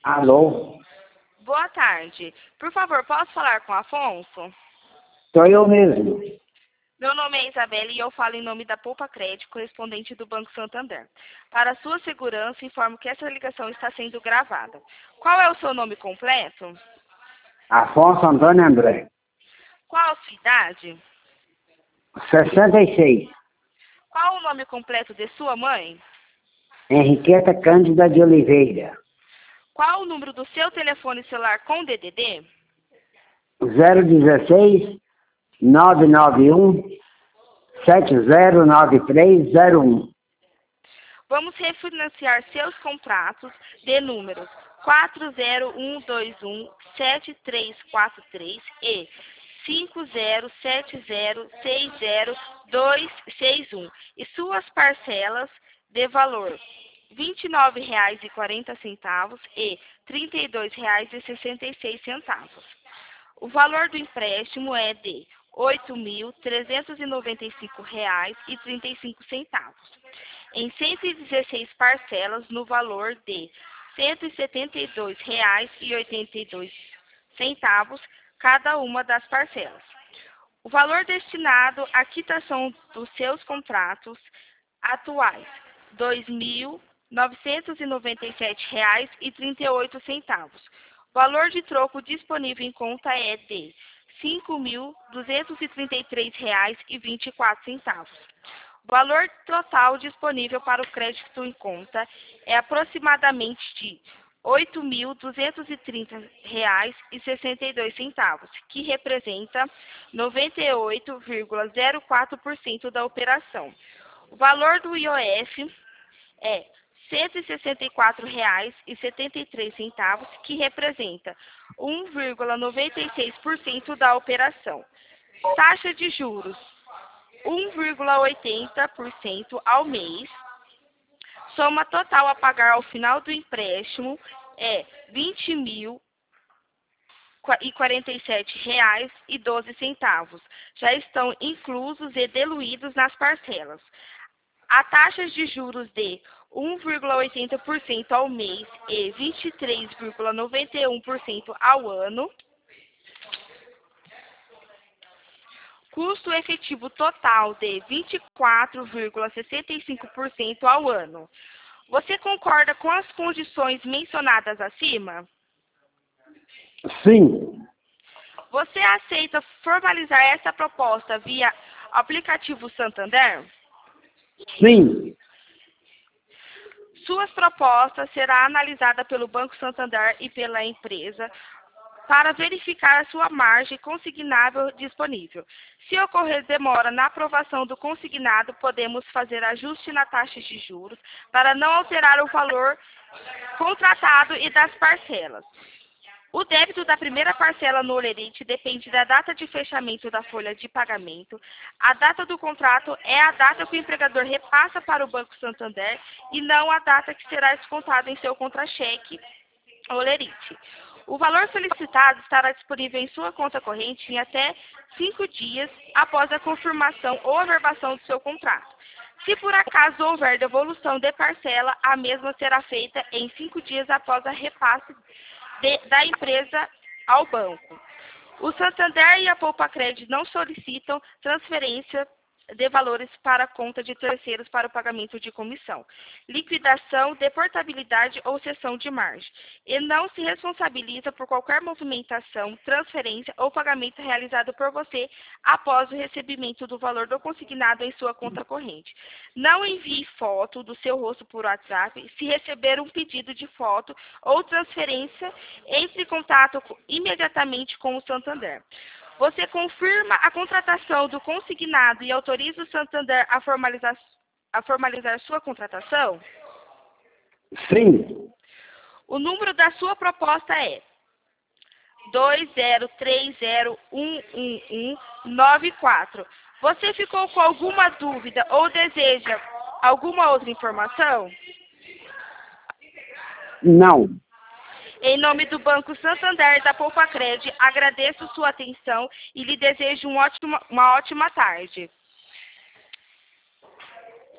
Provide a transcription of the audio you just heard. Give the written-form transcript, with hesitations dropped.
Alô? Boa tarde. Por favor, posso falar com o Afonso? Sou eu mesmo. Meu nome é Isabela e eu falo em nome da Poupa Crédito, correspondente do Banco Santander. Para sua segurança, informo que essa ligação está sendo gravada. Qual é o seu nome completo? Afonso Antônio André. Qual a sua idade? 66. Qual o nome completo de sua mãe? Henriqueta Cândida de Oliveira. Qual o número do seu telefone celular com DDD? 016 991 709301. Vamos refinanciar seus contratos de números 401217343 e 5070606261 e suas parcelas de valor R$ 29,40 e R$ 32,66. O valor do empréstimo é de R$ 8.395,35, em 116 parcelas no valor de R$ 172,82 cada uma das parcelas. O valor destinado à quitação dos seus contratos atuais, R$ 2.997,38. O valor de troco disponível em conta é de R$ 5.233,24. O valor total disponível para o crédito em conta é aproximadamente de R$ 8.230,62, que representa 98,04% da operação. O valor do IOF é R$ 164,73, que representa 1,96% da operação. Taxa de juros 1,80% ao mês. Soma total a pagar ao final do empréstimo é R$ 20.047,12. Já estão inclusos e diluídos nas parcelas. A taxas de juros de 1,80% ao mês e 23,91% ao ano. Custo efetivo total de 24,65% ao ano. Você concorda com as condições mencionadas acima? Sim. Você aceita formalizar essa proposta via aplicativo Santander? Sim. Suas propostas será analisada pelo Banco Santander e pela empresa para verificar a sua margem consignável disponível. Se ocorrer demora na aprovação do consignado, podemos fazer ajuste na taxa de juros para não alterar o valor contratado e das parcelas. O débito da primeira parcela no Olerite depende da data de fechamento da folha de pagamento. A data do contrato é a data que o empregador repassa para o Banco Santander e não a data que será descontada em seu contra-cheque Olerite. O valor solicitado estará disponível em sua conta corrente em até 5 dias após a confirmação ou averbação do seu contrato. Se por acaso houver devolução de parcela, a mesma será feita em 5 dias após a repasse da empresa ao banco. O Santander e a Poupa Crédito não solicitam transferência de valores para a conta de terceiros para o pagamento de comissão, liquidação, deportabilidade ou cessão de margem, e não se responsabiliza por qualquer movimentação, transferência ou pagamento realizado por você após o recebimento do valor do consignado em sua conta corrente. Não envie foto do seu rosto por WhatsApp. Se receber um pedido de foto ou transferência, entre em contato imediatamente com o Santander. Você confirma a contratação do consignado e autoriza o Santander a formalizar sua contratação? Sim. O número da sua proposta é 203011194. Você ficou com alguma dúvida ou deseja alguma outra informação? Não. Em nome do Banco Santander e da Poupa Crédito, agradeço sua atenção e lhe desejo uma ótima tarde.